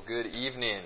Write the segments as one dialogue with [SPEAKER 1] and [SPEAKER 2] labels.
[SPEAKER 1] Good evening.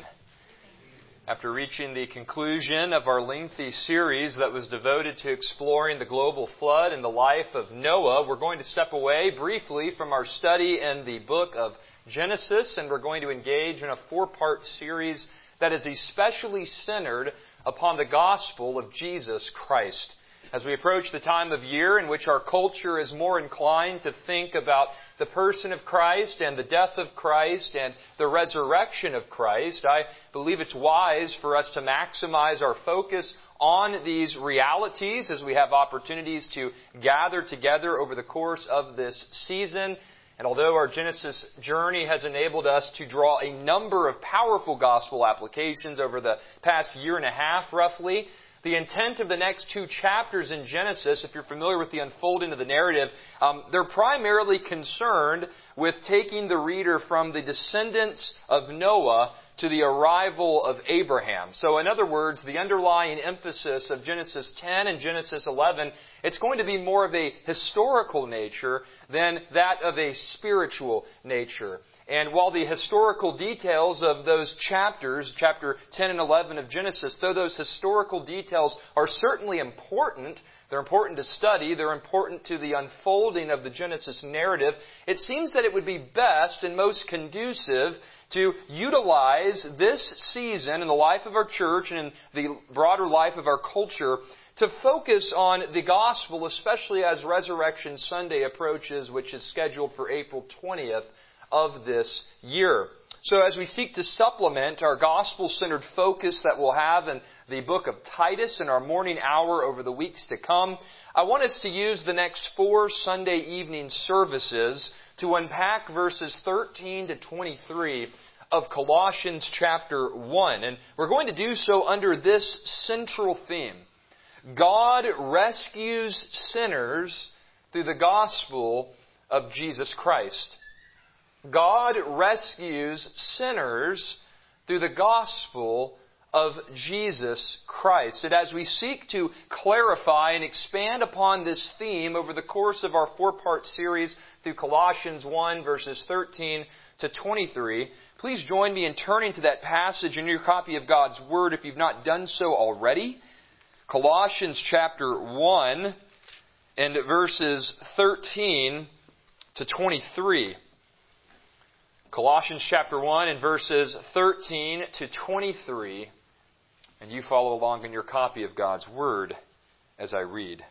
[SPEAKER 1] After reaching the conclusion of our lengthy series that was devoted to exploring the global flood and the life of Noah, we're going to step away briefly from our study in the book of Genesis, and we're going to engage in a four-part series that is especially centered upon the gospel of Jesus Christ. As we approach the time of year in which our culture is more inclined to think about the person of Christ and the death of Christ and the resurrection of Christ, I believe it's wise for us to maximize our focus on these realities as we have opportunities to gather together over the course of this season. And although our Genesis journey has enabled us to draw a number of powerful gospel applications over the past year and a half roughly, the intent of the next two chapters in Genesis, if you're familiar with the unfolding of the narrative, they're primarily concerned with taking the reader from the descendants of Noah to the arrival of Abraham. So in other words, the underlying emphasis of Genesis 10 and Genesis 11, it's going to be more of a historical nature than that of a spiritual nature. And while the historical details of those chapters, chapter 10 and 11 of Genesis, though those historical details are certainly important, they're important to study, they're important to the unfolding of the Genesis narrative, it seems that it would be best and most conducive to utilize this season in the life of our church and in the broader life of our culture to focus on the gospel, especially as Resurrection Sunday approaches, which is scheduled for April 20th of this year. So as we seek to supplement our gospel-centered focus that we'll have in the book of Titus in our morning hour over the weeks to come, I want us to use the next 4 Sunday evening services to unpack verses 13 to 23 of Colossians chapter 1. And we're going to do so under this central theme: God rescues sinners through the gospel of Jesus Christ. God rescues sinners through the gospel of Jesus Christ. And as we seek to clarify and expand upon this theme over the course of our 4-part series through Colossians 1, verses 13 to 23, please join me in turning to that passage in your copy of God's Word if you've not done so already. Colossians chapter 1 and verses 13 to 23. Colossians chapter 1 and verses 13 to 23. And you follow along in your copy of God's Word as I read.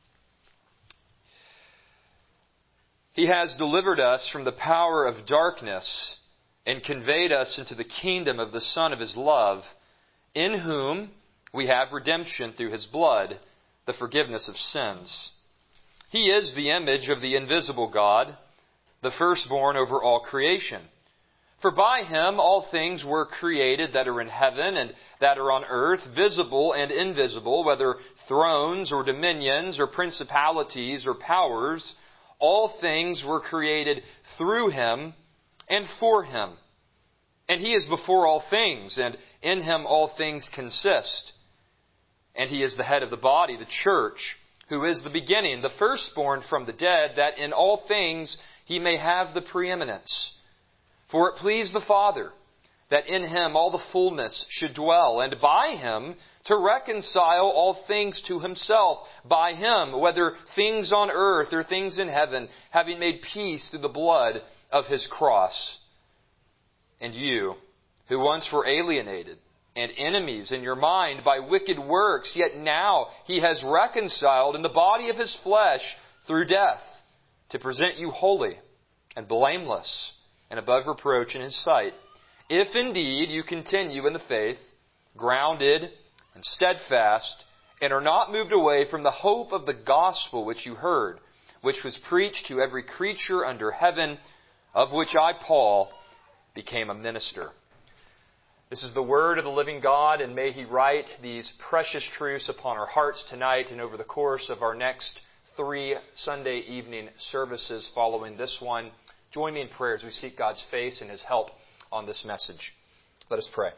[SPEAKER 1] He has delivered us from the power of darkness and conveyed us into the kingdom of the Son of His love, in whom we have redemption through His blood, the forgiveness of sins. He is the image of the invisible God, the firstborn over all creation. For by Him all things were created that are in heaven and that are on earth, visible and invisible, whether thrones or dominions or principalities or powers. All things were created through Him and for Him. And He is before all things, and in Him all things consist. And He is the head of the body, the church, who is the beginning, the firstborn from the dead, that in all things He may have the preeminence. For it pleased the Father that in Him all the fullness should dwell, and by Him to reconcile all things to Himself, by Him, whether things on earth or things in heaven, having made peace through the blood of His cross. And you, who once were alienated and enemies in your mind by wicked works, yet now He has reconciled in the body of His flesh through death, to present you holy and blameless and above reproach in His sight, if indeed you continue in the faith, grounded and steadfast, and are not moved away from the hope of the gospel which you heard, which was preached to every creature under heaven, of which I, Paul, became a minister. This is the word of the living God, and may He write these precious truths upon our hearts tonight and over the course of our next 3 Sunday evening services following this one. Join me in prayer as we seek God's face and His help on this message. Let us pray.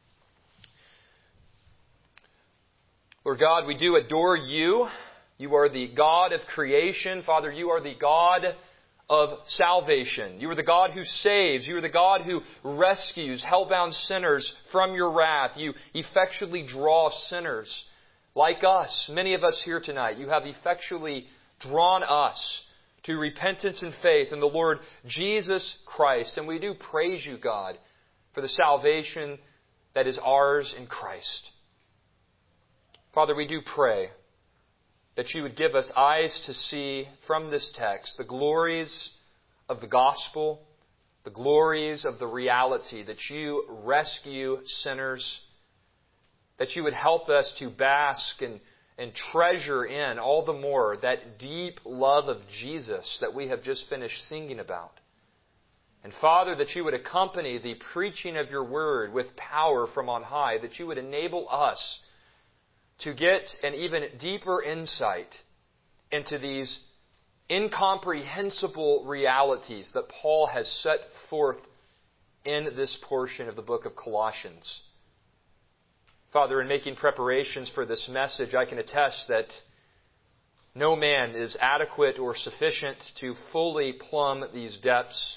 [SPEAKER 1] Lord God, we do adore You. You are the God of creation. Father, You are the God of salvation. You are the God who saves. You are the God who rescues hell-bound sinners from your wrath. You effectually draw sinners like us. Many of us here tonight, you have effectually drawn us to repentance and faith in the Lord Jesus Christ. And we do praise you, God, for the salvation that is ours in Christ. Father, we do pray that you would give us eyes to see from this text the glories of the gospel, the glories of the reality that you rescue sinners, that you would help us to bask and treasure in all the more that deep love of Jesus that we have just finished singing about. And Father, that you would accompany the preaching of your word with power from on high, that you would enable us to get an even deeper insight into these incomprehensible realities that Paul has set forth in this portion of the book of Colossians. Father, in making preparations for this message, I can attest that no man is adequate or sufficient to fully plumb these depths.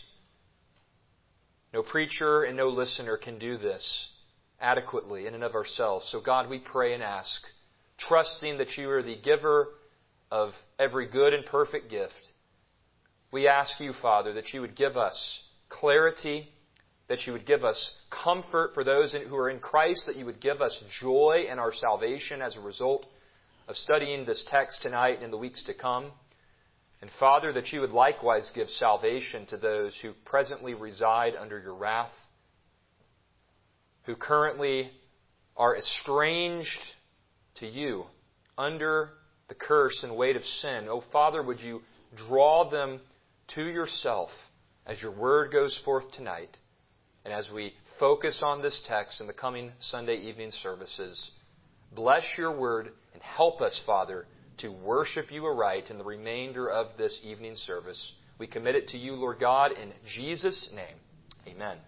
[SPEAKER 1] No preacher and no listener can do this adequately in and of ourselves. So God, we pray and ask, trusting that you are the giver of every good and perfect gift. We ask you, Father, that you would give us clarity, that you would give us comfort for those who are in Christ, that you would give us joy in our salvation as a result of studying this text tonight and in the weeks to come. And Father, that you would likewise give salvation to those who presently reside under your wrath, who currently are estranged to you under the curse and weight of sin. Oh, Father, would you draw them to yourself as your word goes forth tonight and as we focus on this text in the coming Sunday evening services. Bless your word and help us, Father, to worship you aright in the remainder of this evening service. We commit it to you, Lord God, in Jesus' name. Amen.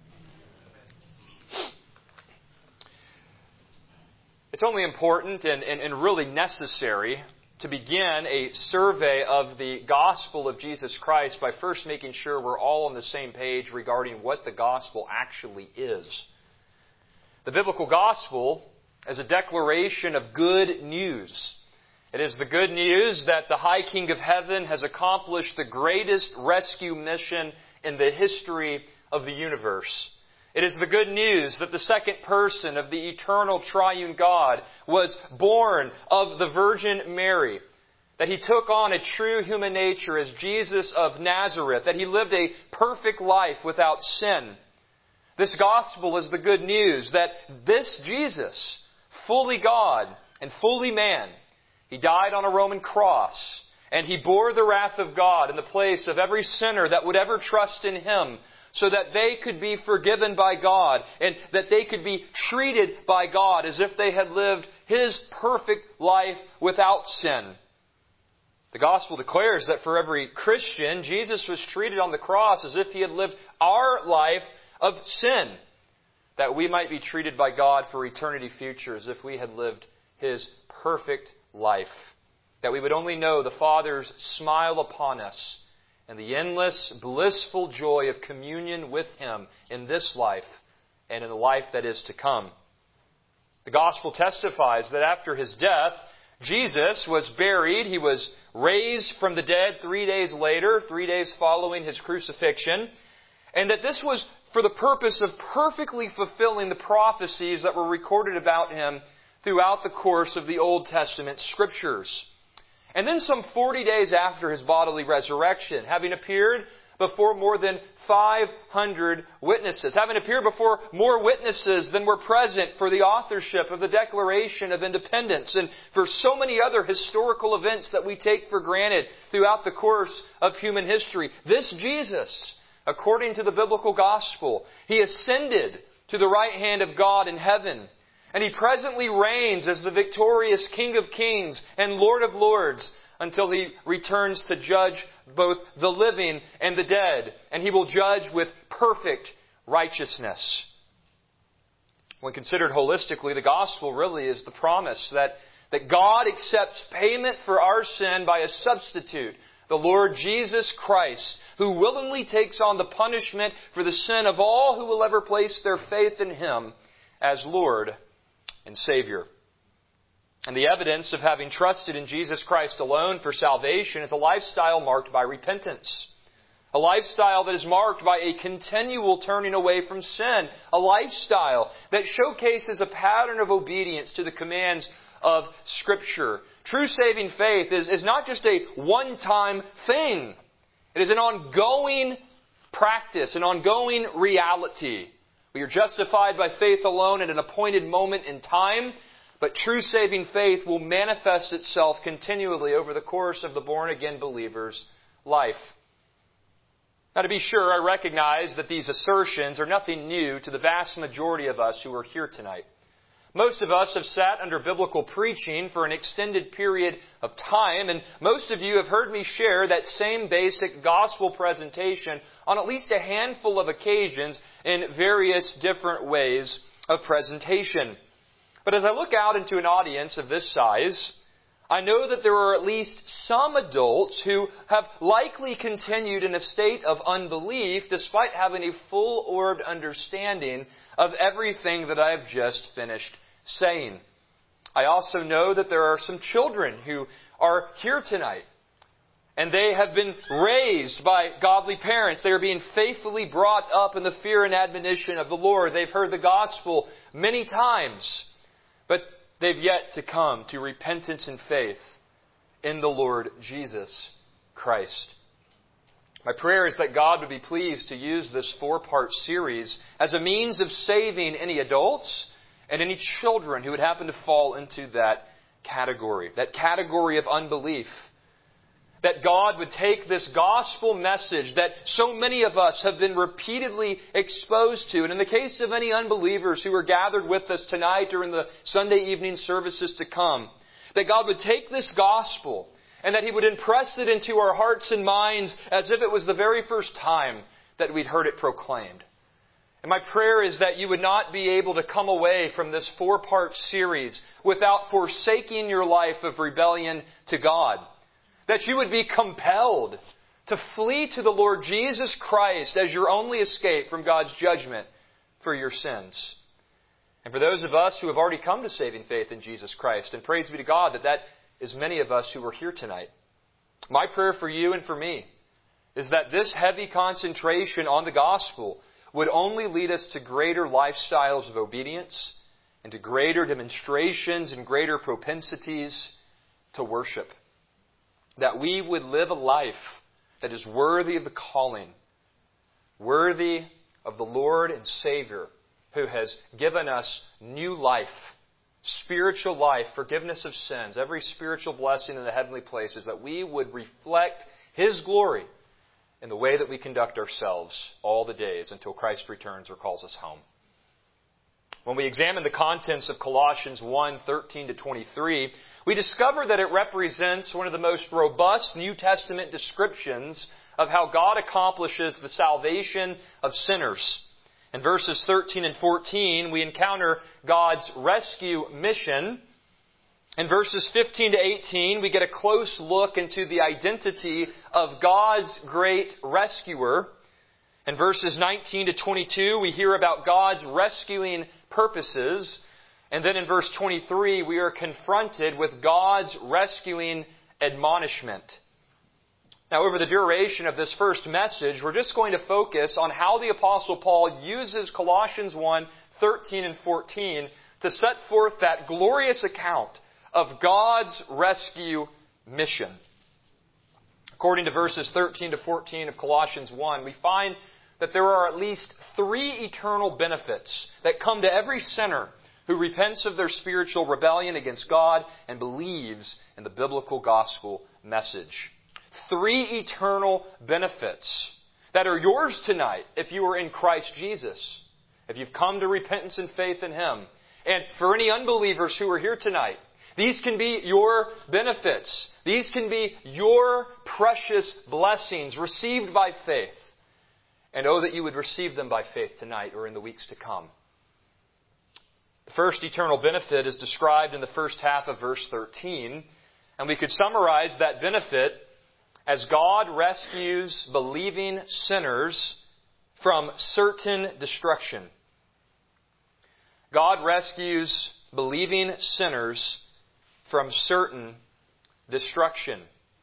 [SPEAKER 1] It's only important and really necessary to begin a survey of the gospel of Jesus Christ by first making sure we're all on the same page regarding what the gospel actually is. The biblical gospel is a declaration of good news. It is the good news that the High King of Heaven has accomplished the greatest rescue mission in the history of the universe. It is the good news that the second person of the eternal triune God was born of the Virgin Mary, that He took on a true human nature as Jesus of Nazareth, that He lived a perfect life without sin. This gospel is the good news that this Jesus, fully God and fully man, He died on a Roman cross, and He bore the wrath of God in the place of every sinner that would ever trust in Him, so that they could be forgiven by God and that they could be treated by God as if they had lived His perfect life without sin. The gospel declares that for every Christian, Jesus was treated on the cross as if He had lived our life of sin, that we might be treated by God for eternity future as if we had lived His perfect life, that we would only know the Father's smile upon us and the endless, blissful joy of communion with Him in this life and in the life that is to come. The Gospel testifies that after His death, Jesus was buried. He was raised from the dead 3 days later, 3 days following His crucifixion, and that this was for the purpose of perfectly fulfilling the prophecies that were recorded about Him throughout the course of the Old Testament Scriptures. And then some 40 days after His bodily resurrection, having appeared before more than 500 witnesses, having appeared before more witnesses than were present for the authorship of the Declaration of Independence and for so many other historical events that we take for granted throughout the course of human history. This Jesus, according to the biblical gospel, He ascended to the right hand of God in heaven. And He presently reigns as the victorious King of Kings and Lord of Lords until He returns to judge both the living and the dead. And He will judge with perfect righteousness. When considered holistically, the gospel really is the promise that God accepts payment for our sin by a substitute, the Lord Jesus Christ, who willingly takes on the punishment for the sin of all who will ever place their faith in Him as Lord and Savior. And the evidence of having trusted in Jesus Christ alone for salvation is a lifestyle marked by repentance. A lifestyle that is marked by a continual turning away from sin. A lifestyle that showcases a pattern of obedience to the commands of Scripture. True saving faith is not just a one-time thing. It is an ongoing practice, an ongoing reality. We are justified by faith alone at an appointed moment in time, but true saving faith will manifest itself continually over the course of the born-again believer's life. Now, to be sure, I recognize that these assertions are nothing new to the vast majority of us who are here tonight. Most of us have sat under biblical preaching for an extended period of time, and most of you have heard me share that same basic gospel presentation on at least a handful of occasions in various different ways of presentation. But as I look out into an audience of this size, I know that there are at least some adults who have likely continued in a state of unbelief despite having a full-orbed understanding of everything that I have just finished saying. I also know that there are some children who are here tonight, and they have been raised by godly parents. They are being faithfully brought up in the fear and admonition of the Lord. They've heard the gospel many times, but they've yet to come to repentance and faith in the Lord Jesus Christ. My prayer is that God would be pleased to use this 4-part series as a means of saving any adults and any children who would happen to fall into that category of unbelief. That God would take this gospel message that so many of us have been repeatedly exposed to, and in the case of any unbelievers who are gathered with us tonight or in the Sunday evening services to come, that God would take this gospel and that He would impress it into our hearts and minds as if it was the very first time that we'd heard it proclaimed. And my prayer is that you would not be able to come away from this 4-part series without forsaking your life of rebellion to God. That you would be compelled to flee to the Lord Jesus Christ as your only escape from God's judgment for your sins. And for those of us who have already come to saving faith in Jesus Christ, and praise be to God that is many of us who are here tonight. My prayer for you and for me is that this heavy concentration on the gospel would only lead us to greater lifestyles of obedience and to greater demonstrations and greater propensities to worship. That we would live a life that is worthy of the calling, worthy of the Lord and Savior who has given us new life, spiritual life, forgiveness of sins, every spiritual blessing in the heavenly places, that we would reflect His glory in the way that we conduct ourselves all the days until Christ returns or calls us home. When we examine the contents of Colossians 1:13-23, we discover that it represents one of the most robust New Testament descriptions of how God accomplishes the salvation of sinners. In verses 13 and 14, we encounter God's rescue mission. In verses 15 to 18, we get a close look into the identity of God's great rescuer. In verses 19 to 22, we hear about God's rescuing purposes. And then in verse 23, we are confronted with God's rescuing admonishment. Now, over the duration of this first message, we're just going to focus on how the Apostle Paul uses Colossians 1:13 and 14 to set forth that glorious account of God's rescue mission. According to verses 13 to 14 of Colossians 1, we find that there are at least 3 eternal benefits that come to every sinner who repents of their spiritual rebellion against God and believes in the biblical gospel message. 3 eternal benefits that are yours tonight if you are in Christ Jesus, if you've come to repentance and faith in Him. And for any unbelievers who are here tonight, these can be your benefits. These can be your precious blessings received by faith. And oh, that you would receive them by faith tonight or in the weeks to come. The first eternal benefit is described in the first half of verse 13. And we could summarize that benefit as God rescues believing sinners from certain destruction. God rescues believing sinners from certain destruction.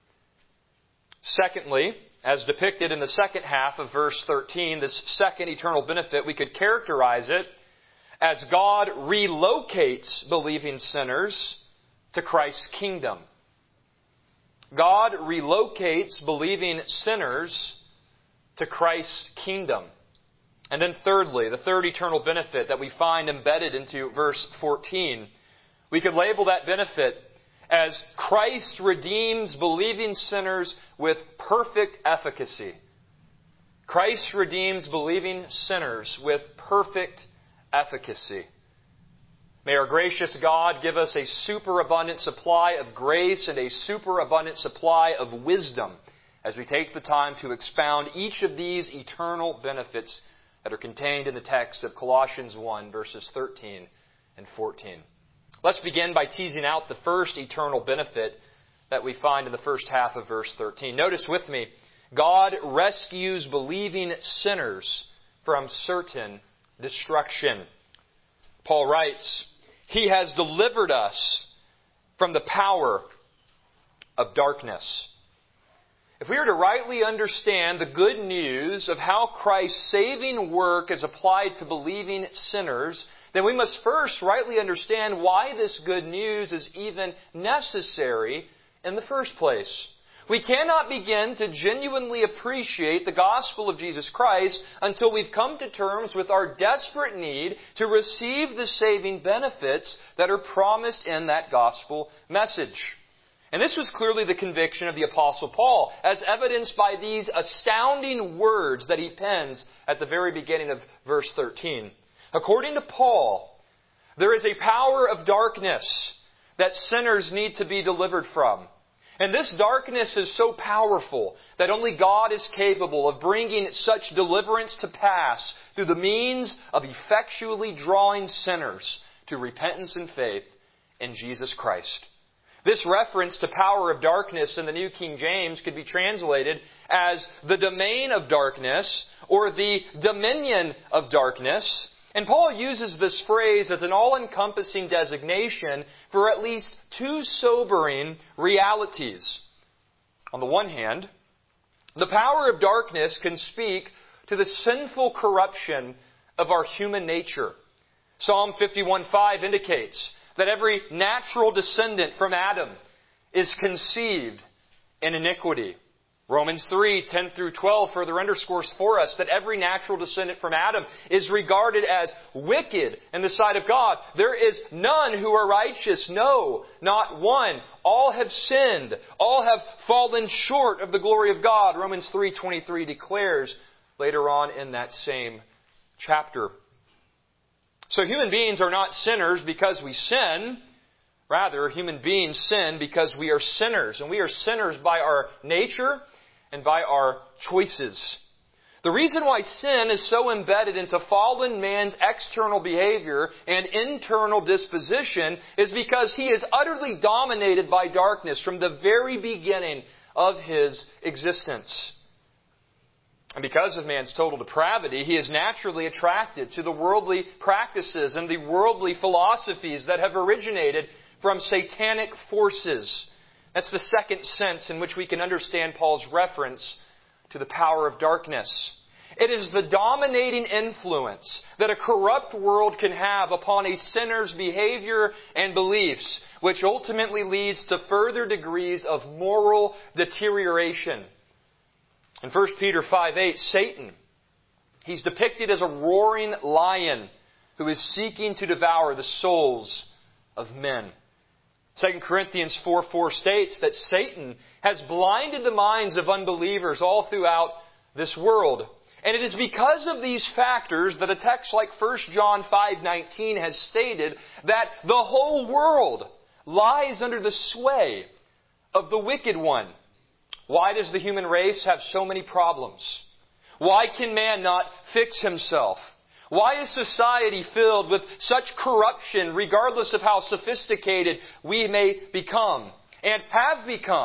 [SPEAKER 1] Secondly, as depicted in the second half of verse 13, this second eternal benefit, we could characterize it as God relocates believing sinners to Christ's kingdom. God relocates believing sinners to Christ's kingdom. And then thirdly, the third eternal benefit that we find embedded into verse 14, we could label that benefit as Christ redeems believing sinners with perfect efficacy. Christ redeems believing sinners with perfect efficacy. May our gracious God give us a superabundant supply of grace and a superabundant supply of wisdom as we take the time to expound each of these eternal benefits that are contained in the text of Colossians 1, verses 13 and 14. Let's begin by teasing out the first eternal benefit that we find in the first half of verse 13. Notice with me, God rescues believing sinners from certain destruction. Paul writes, He has delivered us from the power of darkness. If we are to rightly understand the good news of how Christ's saving work is applied to believing sinners, then we must first rightly understand why this good news is even necessary in the first place. We cannot begin to genuinely appreciate the gospel of Jesus Christ until we've come to terms with our desperate need to receive the saving benefits that are promised in that gospel message. And this was clearly the conviction of the Apostle Paul, as evidenced by these astounding words that he pens at the very beginning of verse 13. According to Paul, there is a power of darkness that sinners need to be delivered from. And this darkness is so powerful that only God is capable of bringing such deliverance to pass through the means of effectually drawing sinners to repentance and faith in Jesus Christ. This reference to power of darkness in the New King James could be translated as the domain of darkness or the dominion of darkness. And Paul uses this phrase as an all-encompassing designation for at least two sobering realities. On the one hand, the power of darkness can speak to the sinful corruption of our human nature. Psalm 51:5 indicates that every natural descendant from Adam is conceived in iniquity. Romans 3:10 through 12 further underscores for us that every natural descendant from Adam is regarded as wicked in the sight of God. There is none who are righteous, no, not one. All have sinned. All have fallen short of the glory of God. Romans 3:23 declares later on in that same chapter. So human beings are not sinners because we sin. Rather, human beings sin because we are sinners. And we are sinners by our nature and by our choices. The reason why sin is so embedded into fallen man's external behavior and internal disposition is because he is utterly dominated by darkness from the very beginning of his existence. And because of man's total depravity, he is naturally attracted to the worldly practices and the worldly philosophies that have originated from satanic forces. That's the second sense in which we can understand Paul's reference to the power of darkness. It is the dominating influence that a corrupt world can have upon a sinner's behavior and beliefs, which ultimately leads to further degrees of moral deterioration. In 1 Peter 5:8, Satan, he's depicted as a roaring lion who is seeking to devour the souls of men. 2 Corinthians 4:4 states that Satan has blinded the minds of unbelievers all throughout this world. And it is because of these factors that a text like 1 John 5:19 has stated that the whole world lies under the sway of the wicked one. Why does the human race have so many problems? Why can man not fix himself? Why is society filled with such corruption regardless of how sophisticated we may become and have become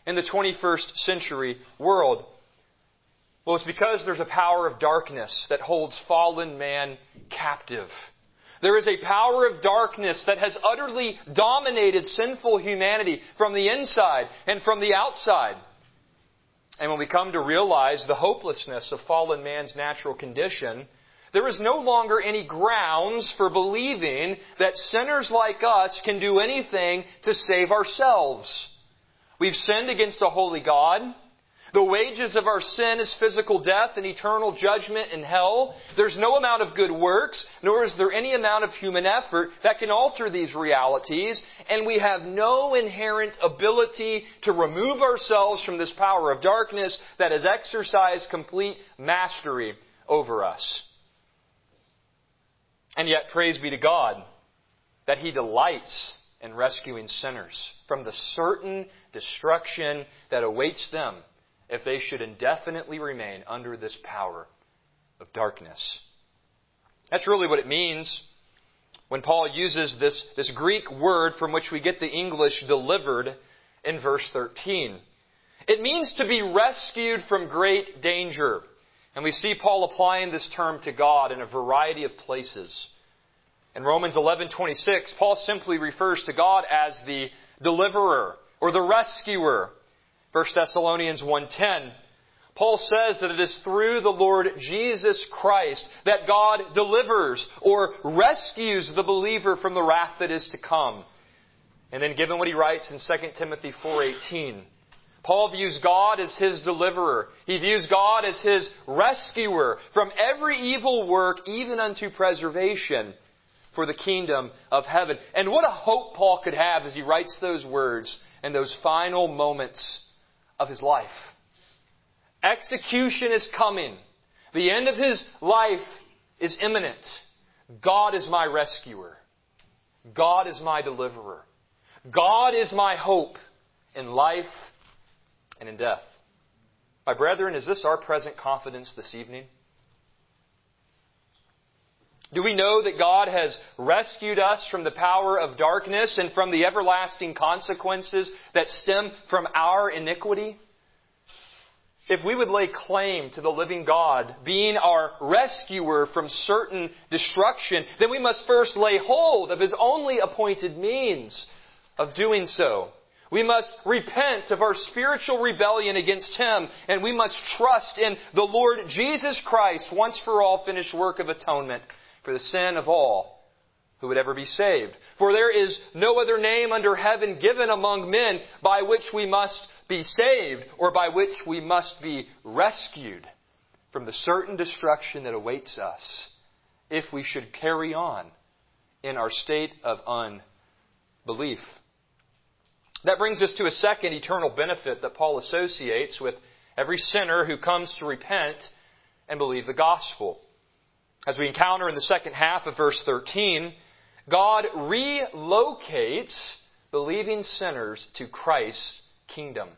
[SPEAKER 1] in the 21st century world? Well, it's because there's a power of darkness that holds fallen man captive. There is a power of darkness that has utterly dominated sinful humanity from the inside and from the outside. And when we come to realize the hopelessness of fallen man's natural condition, there is no longer any grounds for believing that sinners like us can do anything to save ourselves. We've sinned against a holy God. The wages of our sin is physical death and eternal judgment in hell. There's no amount of good works, nor is there any amount of human effort that can alter these realities. And we have no inherent ability to remove ourselves from this power of darkness that has exercised complete mastery over us. And yet, praise be to God that He delights in rescuing sinners from the certain destruction that awaits them if they should indefinitely remain under this power of darkness. That's really what it means when Paul uses this Greek word from which we get the English delivered in verse 13. It means to be rescued from great danger. And we see Paul applying this term to God in a variety of places. In Romans 11:26, Paul simply refers to God as the deliverer or the rescuer. 1 Thessalonians 1:10, Paul says that it is through the Lord Jesus Christ that God delivers or rescues the believer from the wrath that is to come. And then given what he writes in 2 Timothy 4:18, Paul views God as his deliverer. He views God as his rescuer from every evil work, even unto preservation for the kingdom of heaven. And what a hope Paul could have as he writes those words in those final moments of his life. Execution is coming. The end of his life is imminent. God is my rescuer. God is my deliverer. God is my hope in life and in death. My brethren, is this our present confidence this evening? Do we know that God has rescued us from the power of darkness and from the everlasting consequences that stem from our iniquity? If we would lay claim to the living God being our rescuer from certain destruction, then we must first lay hold of His only appointed means of doing so. We must repent of our spiritual rebellion against Him, and we must trust in the Lord Jesus Christ, once for all finished work of atonement for the sin of all who would ever be saved. For there is no other name under heaven given among men by which we must be saved, or by which we must be rescued from the certain destruction that awaits us if we should carry on in our state of unbelief. That brings us to a second eternal benefit that Paul associates with every sinner who comes to repent and believe the gospel. As we encounter in the second half of verse 13, God relocates believing sinners to Christ's kingdom.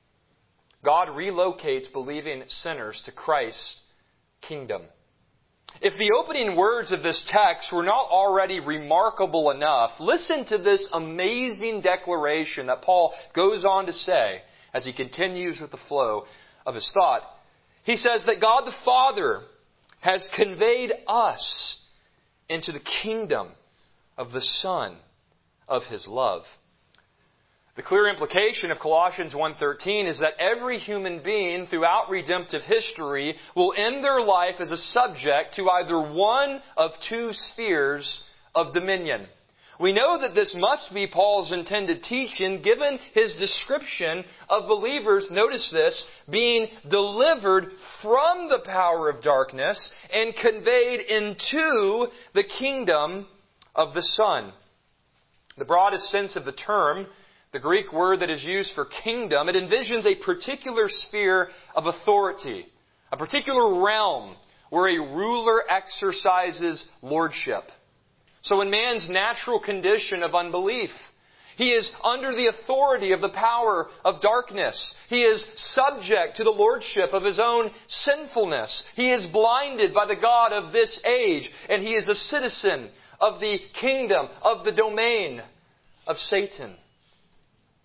[SPEAKER 1] God relocates believing sinners to Christ's kingdom. If the opening words of this text were not already remarkable enough, listen to this amazing declaration that Paul goes on to say as he continues with the flow of his thought. He says that God the Father has conveyed us into the kingdom of the Son of His love. The clear implication of Colossians 1:13 is that every human being throughout redemptive history will end their life as a subject to either one of two spheres of dominion. We know that this must be Paul's intended teaching given his description of believers, notice this, being delivered from the power of darkness and conveyed into the kingdom of the Son. The broadest sense of the term, the Greek word that is used for kingdom, it envisions a particular sphere of authority, a particular realm where a ruler exercises lordship. So in man's natural condition of unbelief, he is under the authority of the power of darkness. He is subject to the lordship of his own sinfulness. He is blinded by the god of this age, and he is a citizen of the kingdom, of the domain of Satan.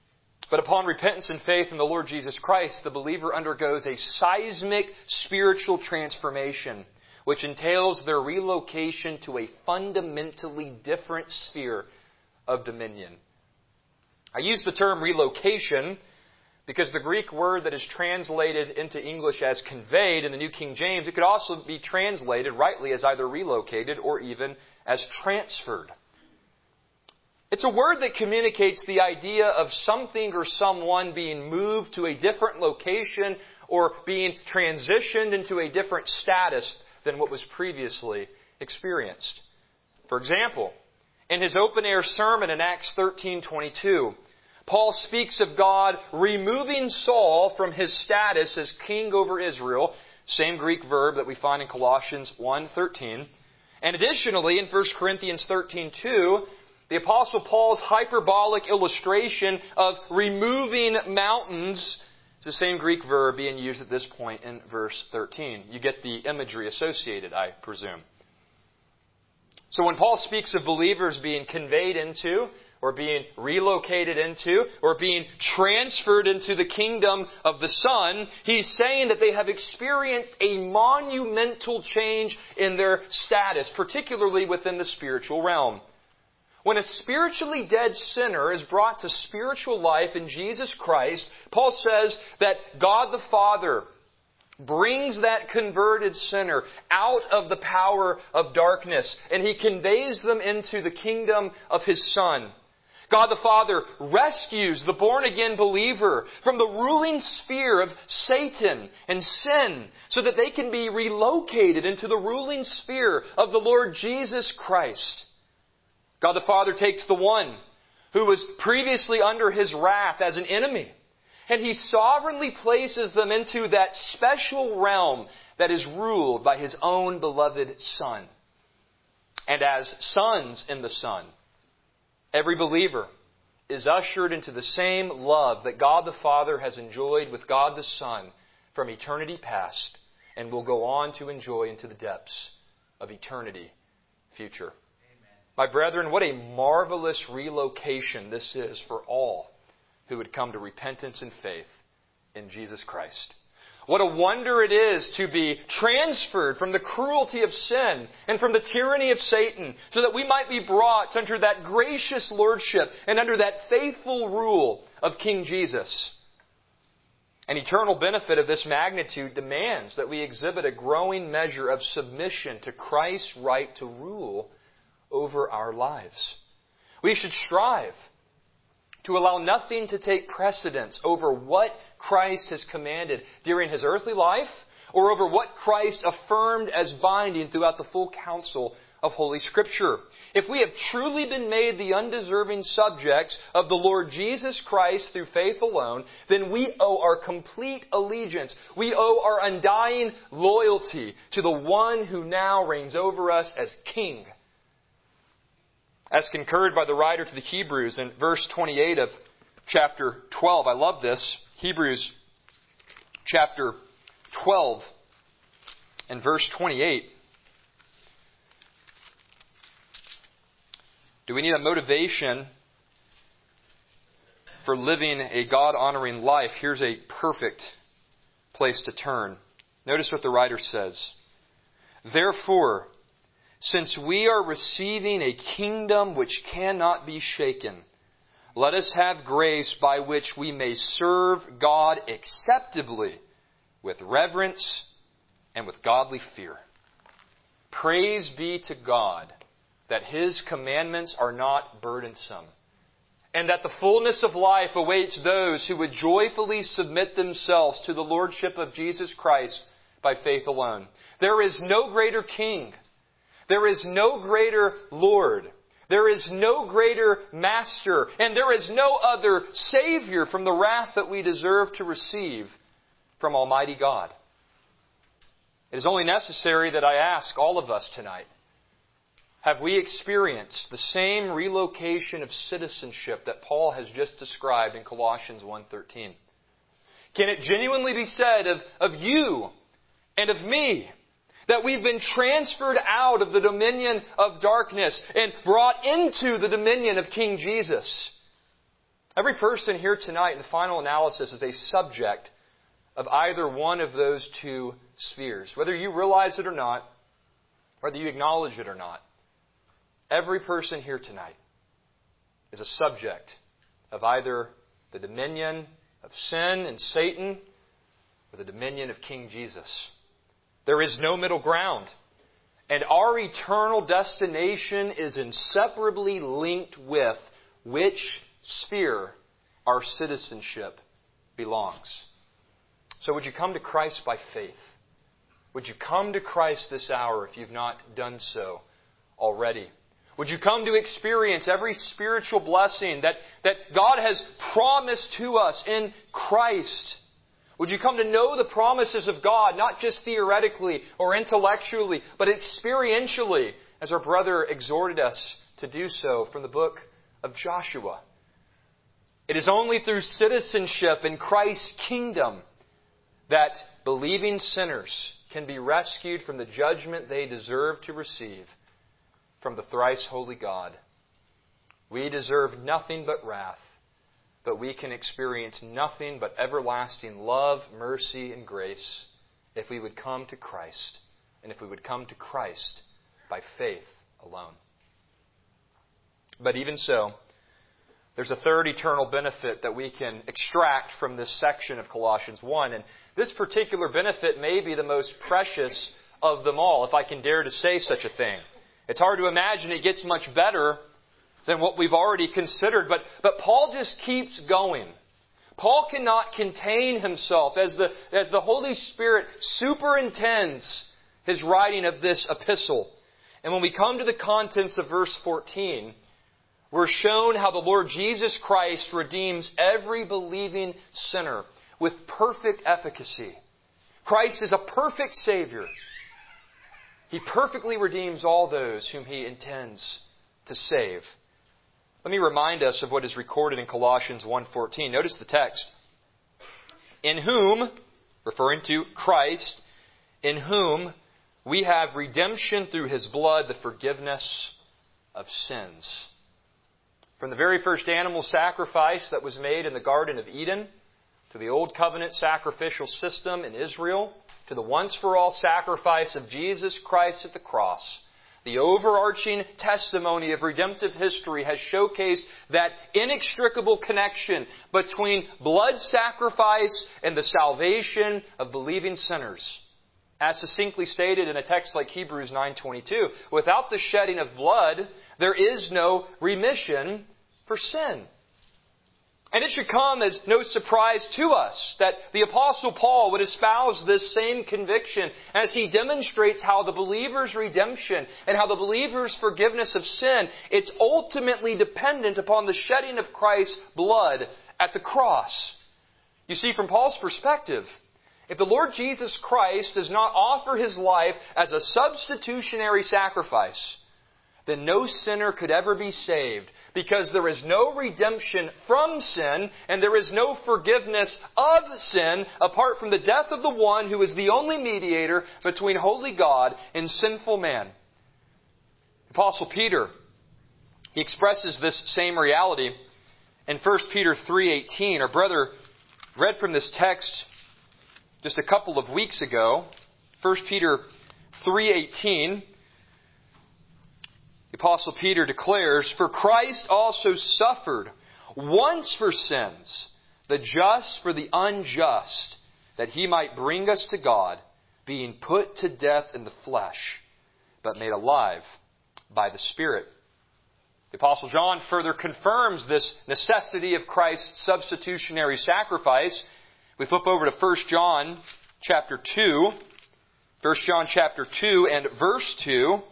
[SPEAKER 1] But upon repentance and faith in the Lord Jesus Christ, the believer undergoes a seismic spiritual transformation, which entails their relocation to a fundamentally different sphere of dominion. I use the term relocation because the Greek word that is translated into English as conveyed in the New King James, it could also be translated rightly as either relocated or even as transferred. It's a word that communicates the idea of something or someone being moved to a different location or being transitioned into a different status than what was previously experienced. For example, in his open-air sermon in Acts 13:22, Paul speaks of God removing Saul from his status as king over Israel, same Greek verb that we find in Colossians 1:13. And additionally, in 1 Corinthians 13:2, the Apostle Paul's hyperbolic illustration of removing mountains is the same Greek verb being used at this point in verse 13. You get the imagery associated, I presume. So when Paul speaks of believers being conveyed into, or being relocated into, or being transferred into the kingdom of the Son, he's saying that they have experienced a monumental change in their status, particularly within the spiritual realm. When a spiritually dead sinner is brought to spiritual life in Jesus Christ, Paul says that God the Father brings that converted sinner out of the power of darkness, and He conveys them into the kingdom of His Son. God the Father rescues the born-again believer from the ruling sphere of Satan and sin so that they can be relocated into the ruling sphere of the Lord Jesus Christ. God the Father takes the one who was previously under His wrath as an enemy, and He sovereignly places them into that special realm that is ruled by His own beloved Son. And as sons in the Son, every believer is ushered into the same love that God the Father has enjoyed with God the Son from eternity past and will go on to enjoy into the depths of eternity future. My brethren, what a marvelous relocation this is for all who would come to repentance and faith in Jesus Christ. What a wonder it is to be transferred from the cruelty of sin and from the tyranny of Satan so that we might be brought under that gracious lordship and under that faithful rule of King Jesus. An eternal benefit of this magnitude demands that we exhibit a growing measure of submission to Christ's right to rule over our lives. We should strive to allow nothing to take precedence over what Christ has commanded during His earthly life or over what Christ affirmed as binding throughout the full counsel of Holy Scripture. If we have truly been made the undeserving subjects of the Lord Jesus Christ through faith alone, then we owe our complete allegiance. We owe our undying loyalty to the one who now reigns over us as King. As concurred by the writer to the Hebrews in verse 28 of chapter 12. I love this. Hebrews chapter 12 and verse 28. Do we need a motivation for living a God-honoring life? Here's a perfect place to turn. Notice what the writer says. Therefore, since we are receiving a kingdom which cannot be shaken, let us have grace by which we may serve God acceptably with reverence and with godly fear. Praise be to God that His commandments are not burdensome, and that the fullness of life awaits those who would joyfully submit themselves to the Lordship of Jesus Christ by faith alone. There is no greater King. There is no greater Lord. There is no greater Master. And there is no other Savior from the wrath that we deserve to receive from Almighty God. It is only necessary that I ask all of us tonight, have we experienced the same relocation of citizenship that Paul has just described in Colossians 1:13? Can it genuinely be said of you and of me that we've been transferred out of the dominion of darkness and brought into the dominion of King Jesus? Every person here tonight in the final analysis is a subject of either one of those two spheres. Whether you realize it or not, whether you acknowledge it or not, every person here tonight is a subject of either the dominion of sin and Satan or the dominion of King Jesus. There is no middle ground. And our eternal destination is inseparably linked with which sphere our citizenship belongs. So would you come to Christ by faith? Would you come to Christ this hour if you've not done so already? Would you come to experience every spiritual blessing that God has promised to us in Christ? Would you come to know the promises of God, not just theoretically or intellectually, but experientially, as our brother exhorted us to do so from the book of Joshua? It is only through citizenship in Christ's kingdom that believing sinners can be rescued from the judgment they deserve to receive from the thrice holy God. We deserve nothing but wrath, but we can experience nothing but everlasting love, mercy, and grace if we would come to Christ, and if we would come to Christ by faith alone. But even so, there's a third eternal benefit that we can extract from this section of Colossians 1. And this particular benefit may be the most precious of them all, if I can dare to say such a thing. It's hard to imagine it gets much better than what we've already considered. But Paul just keeps going. Paul cannot contain himself as the Holy Spirit superintends his writing of this epistle. And when we come to the contents of verse 14, we're shown how the Lord Jesus Christ redeems every believing sinner with perfect efficacy. Christ is a perfect Savior. He perfectly redeems all those whom He intends to save. Let me remind us of what is recorded in Colossians 1:14. Notice the text. In whom, referring to Christ, in whom we have redemption through His blood, the forgiveness of sins. From the very first animal sacrifice that was made in the Garden of Eden, to the Old Covenant sacrificial system in Israel, to the once-for-all sacrifice of Jesus Christ at the cross, the overarching testimony of redemptive history has showcased that inextricable connection between blood sacrifice and the salvation of believing sinners. As succinctly stated in a text like Hebrews 9:22, without the shedding of blood, there is no remission for sin. And it should come as no surprise to us that the Apostle Paul would espouse this same conviction as he demonstrates how the believer's redemption and how the believer's forgiveness of sin, it's ultimately dependent upon the shedding of Christ's blood at the cross. You see, from Paul's perspective, if the Lord Jesus Christ does not offer His life as a substitutionary sacrifice, then no sinner could ever be saved, because there is no redemption from sin and there is no forgiveness of sin apart from the death of the one who is the only mediator between holy God and sinful man. Apostle Peter, he expresses this same reality in 1 Peter 3:18. Our brother read from this text just a couple of weeks ago. 1 Peter 3:18. The Apostle Peter declares, "For Christ also suffered once for sins, the just for the unjust, that He might bring us to God, being put to death in the flesh, but made alive by the Spirit." The Apostle John further confirms this necessity of Christ's substitutionary sacrifice. We flip over to 1 John chapter 2. 1 John chapter 2 and verse 2.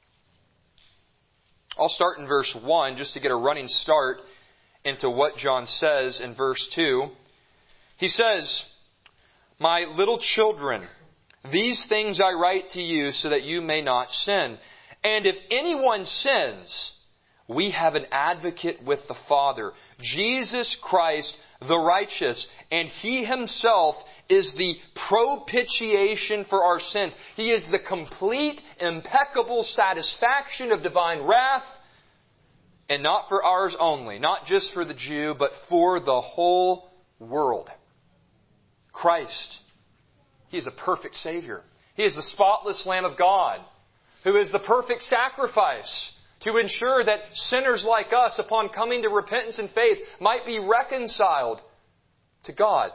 [SPEAKER 1] I'll start in verse 1 just to get a running start into what John says in verse 2. He says, "My little children, these things I write to you so that you may not sin. And if anyone sins, we have an advocate with the Father, Jesus Christ the righteous, and He Himself is the propitiation for our sins." He is the complete, impeccable satisfaction of divine wrath And not for ours only, not just for the Jew, but for the whole world. Christ, He is a perfect Savior. He is the spotless Lamb of God, who is the perfect sacrifice to ensure that sinners like us, upon coming to repentance and faith, might be reconciled to God.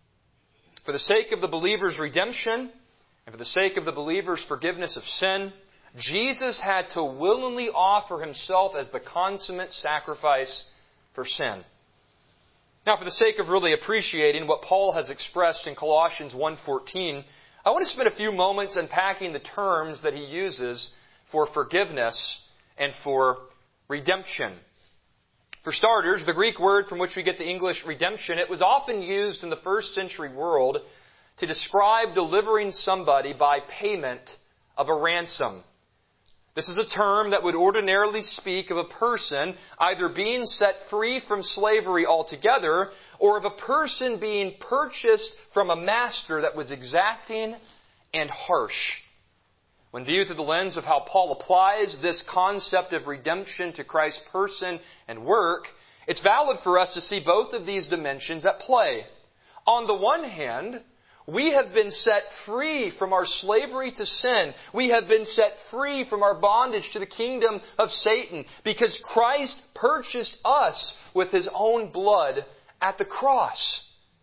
[SPEAKER 1] For the sake of the believer's redemption, and for the sake of the believer's forgiveness of sin, Jesus had to willingly offer Himself as the consummate sacrifice for sin. Now, for the sake of really appreciating what Paul has expressed in Colossians 1:14, I want to spend a few moments unpacking the terms that he uses for forgiveness and for redemption. For starters, the Greek word from which we get the English redemption, it was often used in the first century world to describe delivering somebody by payment of a ransom. This is a term that would ordinarily speak of a person either being set free from slavery altogether or of a person being purchased from a master that was exacting and harsh. When viewed through the lens of how Paul applies this concept of redemption to Christ's person and work, it's valid for us to see both of these dimensions at play. On the one hand, we have been set free from our slavery to sin. We have been set free from our bondage to the kingdom of Satan because Christ purchased us with His own blood at the cross.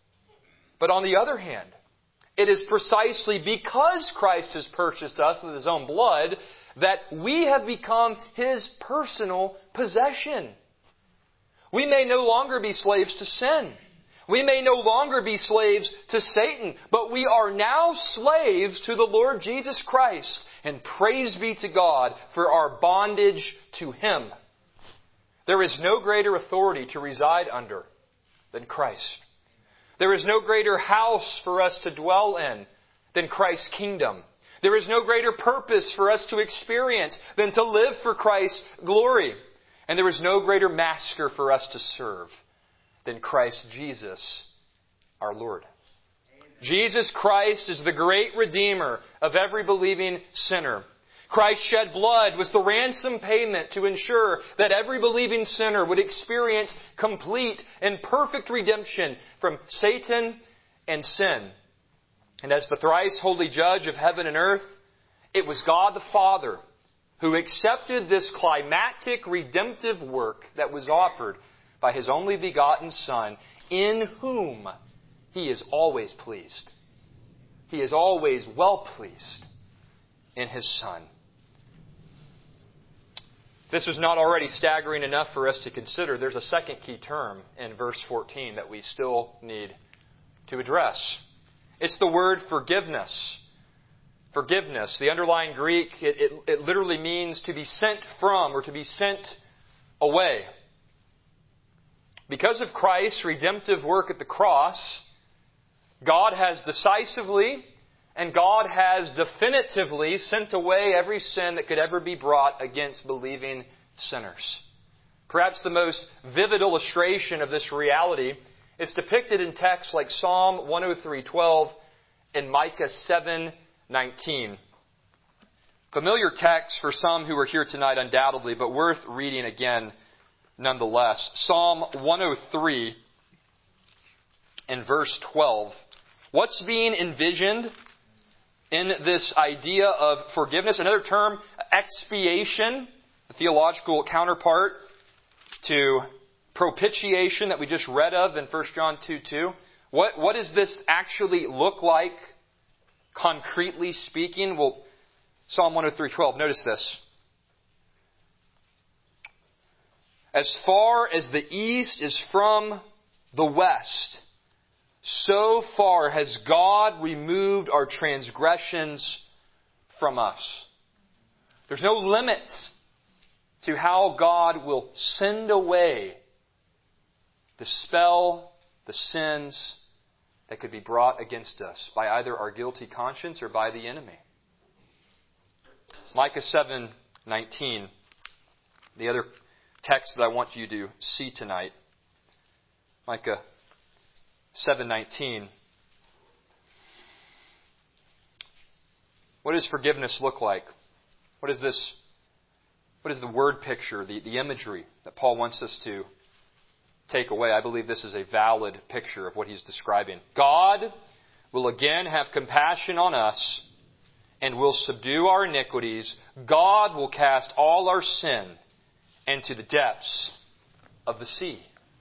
[SPEAKER 1] But on the other hand, it is precisely because Christ has purchased us with His own blood that we have become His personal possession. We may no longer be slaves to sin. We may no longer be slaves to Satan, but we are now slaves to the Lord Jesus Christ. And praise be to God for our bondage to Him. There is no greater authority to reside under than Christ. There is no greater house for us to dwell in than Christ's kingdom. There is no greater purpose for us to experience than to live for Christ's glory. And there is no greater master for us to serve than Christ Jesus, our Lord. Amen. Jesus Christ is the great Redeemer of every believing sinner. Christ's shed blood was the ransom payment to ensure that every believing sinner would experience complete and perfect redemption from Satan and sin. And as the thrice holy judge of heaven and earth, it was God the Father who accepted this climactic redemptive work that was offered by His only begotten Son, in whom He is always pleased. He is always well pleased in His Son. If this was not already staggering enough for us to consider, there's a second key term in verse 14 that we still need to address. It's the word forgiveness. Forgiveness. The underlying Greek, it literally means to be sent from or to be sent away. Because of Christ's redemptive work at the cross, God has decisively and God has definitively sent away every sin that could ever be brought against believing sinners. Perhaps the most vivid illustration of this reality is depicted in texts like Psalm 103:12 and Micah 7:19. Familiar text for some who are here tonight undoubtedly, but worth reading again nonetheless. Psalm 103 and verse 12. What's being envisioned in this idea of forgiveness? Another term, expiation, the theological counterpart to propitiation that we just read of in 1 John 2:2. What does this actually look like, concretely speaking? Well, Psalm 103:12, notice this. As far as the east is from the west, so far has God removed our transgressions from us. There's no limit to how God will send away, dispel the sins that could be brought against us by either our guilty conscience or by the enemy. Micah 7:19, the other text that I want you to see tonight. Micah 7:19. What does forgiveness look like? What does this What is the word picture, the imagery that Paul wants us to take away? I believe this is a valid picture of what he's describing. God will again have compassion on us and will subdue our iniquities. God will cast all our sin into the depths of the sea.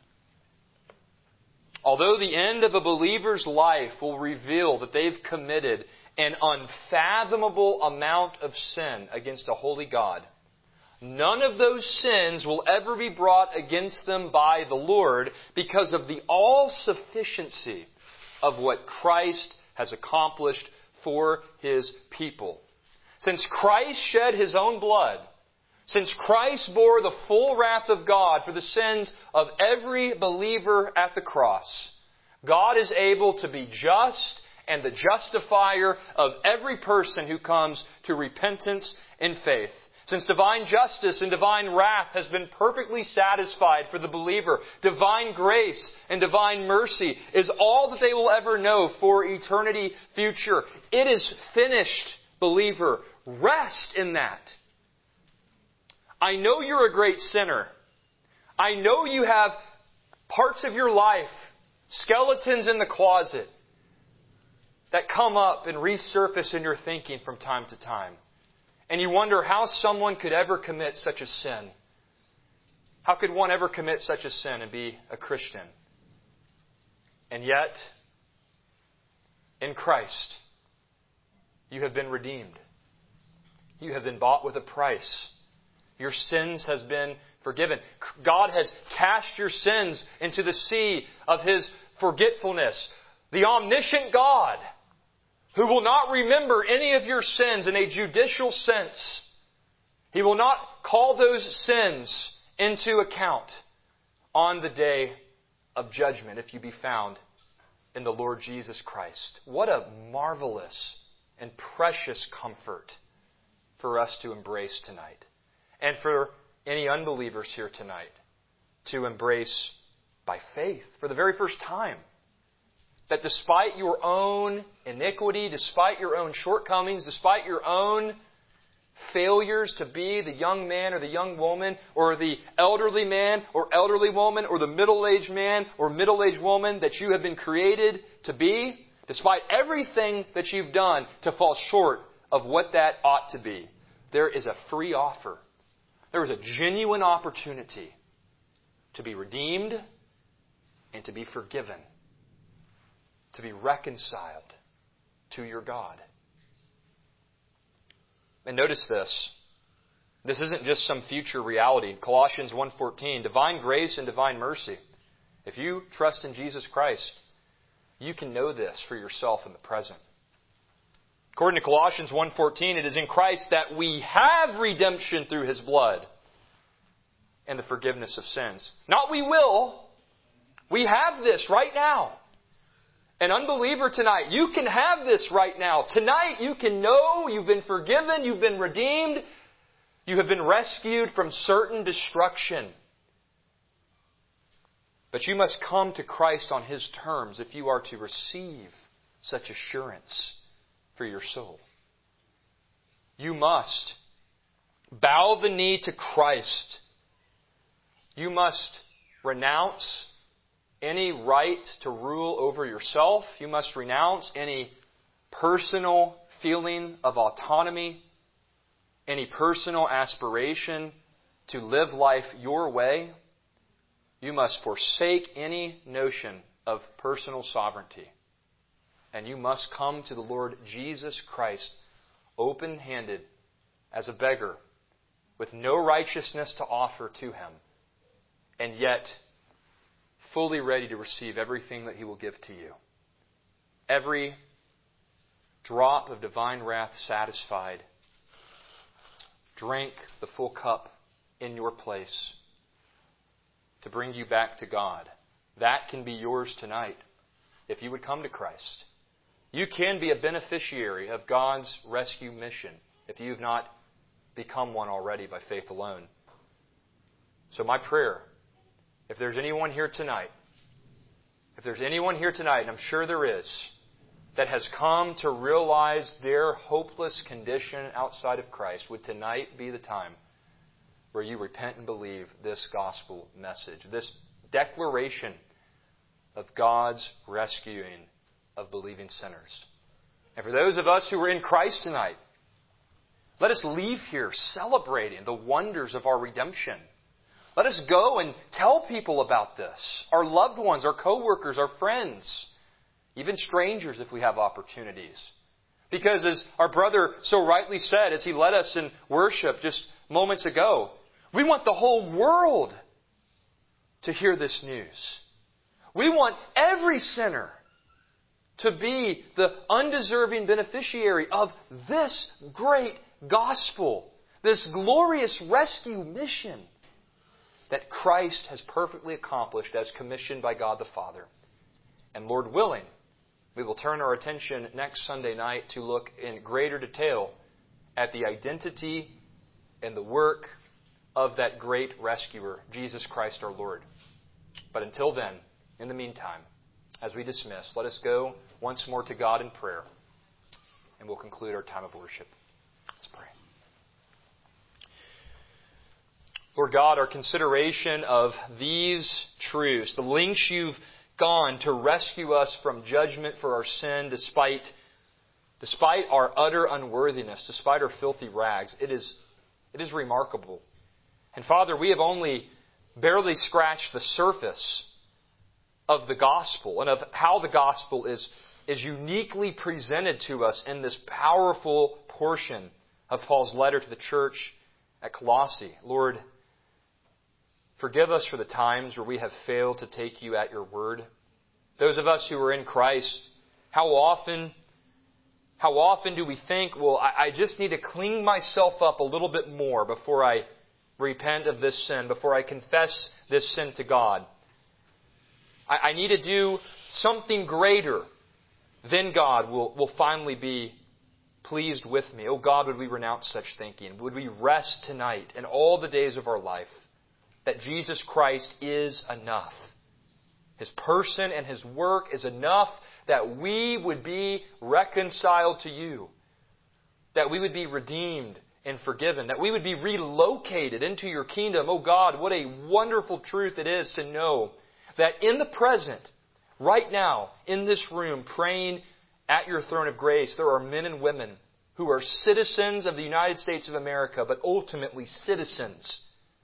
[SPEAKER 1] Although the end of a believer's life will reveal that they've committed an unfathomable amount of sin against a holy God, none of those sins will ever be brought against them by the Lord because of the all-sufficiency of what Christ has accomplished for His people. Since Christ shed His own blood, since Christ bore the full wrath of God for the sins of every believer at the cross, God is able to be just and the justifier of every person who comes to repentance and faith. Since divine justice and divine wrath has been perfectly satisfied for the believer, divine grace and divine mercy is all that they will ever know for eternity future. It is finished, believer. Rest in that. I know you're a great sinner. I know you have parts of your life, skeletons in the closet, that come up and resurface in your thinking from time to time. And you wonder how someone could ever commit such a sin. How could one ever commit such a sin and be a Christian? And yet, in Christ, you have been redeemed. You have been bought with a price. Your sins has been forgiven. God has cast your sins into the sea of His forgetfulness. The omniscient God, who will not remember any of your sins in a judicial sense. He will not call those sins into account on the day of judgment if you be found in the Lord Jesus Christ. What a marvelous and precious comfort for us to embrace tonight. And for any unbelievers here tonight to embrace by faith for the very first time. That despite your own iniquity, despite your own shortcomings, despite your own failures to be the young man or the young woman or the elderly man or elderly woman or the middle-aged man or middle-aged woman that you have been created to be, despite everything that you've done to fall short of what that ought to be, there is a free offer. There is a genuine opportunity to be redeemed and to be forgiven, to be reconciled to your God. And notice this. This isn't just some future reality. Colossians 1:14, divine grace and divine mercy. If you trust in Jesus Christ, you can know this for yourself in the present. According to Colossians 1:14, it is in Christ that we have redemption through His blood and the forgiveness of sins. Not we will. We have this right now. An unbeliever tonight, you can have this right now. Tonight you can know you've been forgiven, you've been redeemed, you have been rescued from certain destruction. But you must come to Christ on His terms if you are to receive such assurance for your soul. You must bow the knee to Christ. You must renounce any right to rule over yourself. You must renounce any personal feeling of autonomy, any personal aspiration to live life your way. You must forsake any notion of personal sovereignty. And you must come to the Lord Jesus Christ open-handed as a beggar with no righteousness to offer to Him, and yet fully ready to receive everything that He will give to you. Every drop of divine wrath satisfied. Drink the full cup in your place to bring you back to God. That can be yours tonight if you would come to Christ. You can be a beneficiary of God's rescue mission if you have not become one already by faith alone. So my prayer, if there's anyone here tonight, and I'm sure there is, that has come to realize their hopeless condition outside of Christ, would tonight be the time where you repent and believe this gospel message, this declaration of God's rescuing of believing sinners. And for those of us who are in Christ tonight, let us leave here celebrating the wonders of our redemption. Let us go and tell people about this. Our loved ones, our coworkers, our friends, even strangers if we have opportunities. Because as our brother so rightly said as he led us in worship just moments ago, we want the whole world to hear this news. We want every sinner to be the undeserving beneficiary of this great gospel, this glorious rescue mission that Christ has perfectly accomplished as commissioned by God the Father. And Lord willing, we will turn our attention next Sunday night to look in greater detail at the identity and the work of that great rescuer, Jesus Christ our Lord. But until then, in the meantime, as we dismiss, let us go once more to God in prayer, and we'll conclude our time of worship. Let's pray. Lord God, our consideration of these truths, the lengths you've gone to rescue us from judgment for our sin despite our utter unworthiness, despite our filthy rags, it is remarkable. And Father, we have only barely scratched the surface of the gospel and of how the gospel is uniquely presented to us in this powerful portion of Paul's letter to the church at Colossae. Lord, forgive us for the times where we have failed to take you at your word. Those of us who are in Christ, how often do we think, well, I just need to clean myself up a little bit more before I repent of this sin, before I confess this sin to God. I need to do something greater. Then God will finally be pleased with me. Oh God, would we renounce such thinking? Would we rest tonight and all the days of our life that Jesus Christ is enough. His person and His work is enough that we would be reconciled to you, that we would be redeemed and forgiven, that we would be relocated into your kingdom. Oh God, what a wonderful truth it is to know that in the present, right now, in this room, praying at your throne of grace, there are men and women who are citizens of the United States of America, but ultimately citizens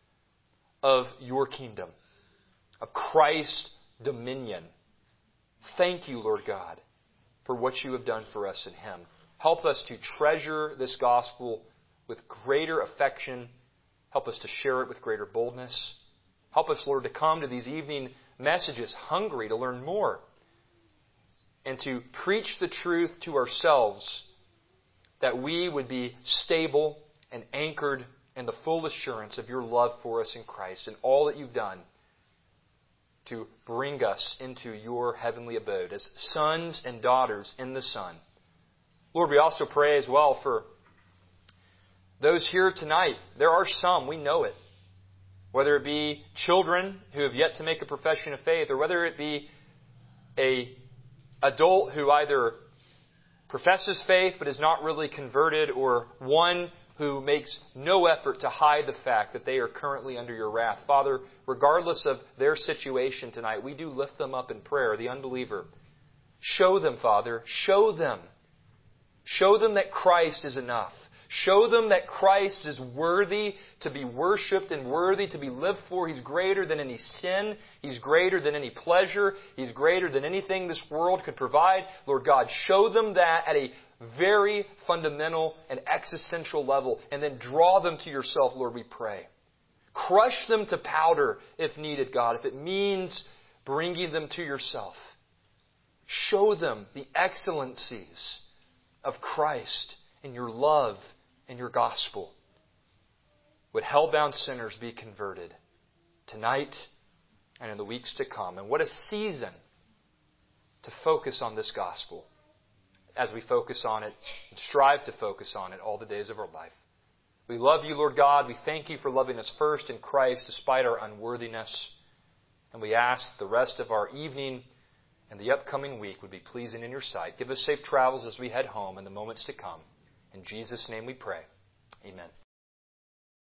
[SPEAKER 1] of your kingdom, of Christ's dominion. Thank you, Lord God, for what you have done for us in Him. Help us to treasure this gospel with greater affection. Help us to share it with greater boldness. Help us, Lord, to come to these evening messages hungry to learn more and to preach the truth to ourselves, that we would be stable and anchored in the full assurance of your love for us in Christ and all that you've done to bring us into your heavenly abode as sons and daughters in the Son. Lord, we also pray as well for those here tonight. There are some, we know it, whether it be children who have yet to make a profession of faith, or whether it be an adult who either professes faith but is not really converted, or one who makes no effort to hide the fact that they are currently under your wrath. Father, regardless of their situation tonight, we do lift them up in prayer, the unbeliever. Show them, Father, show them. Show them that Christ is enough. Show them that Christ is worthy to be worshipped and worthy to be lived for. He's greater than any sin. He's greater than any pleasure. He's greater than anything this world could provide. Lord God, show them that at a very fundamental and existential level, and then draw them to yourself, Lord, we pray. Crush them to powder if needed, God, if it means bringing them to yourself. Show them the excellencies of Christ and your love and your gospel. Would hell-bound sinners be converted tonight and in the weeks to come? And what a season to focus on this gospel as we focus on it and strive to focus on it all the days of our life. We love you, Lord God. We thank you for loving us first in Christ despite our unworthiness. And we ask the rest of our evening and the upcoming week would be pleasing in your sight. Give us safe travels as we head home in the moments to come. In Jesus' name we pray. Amen.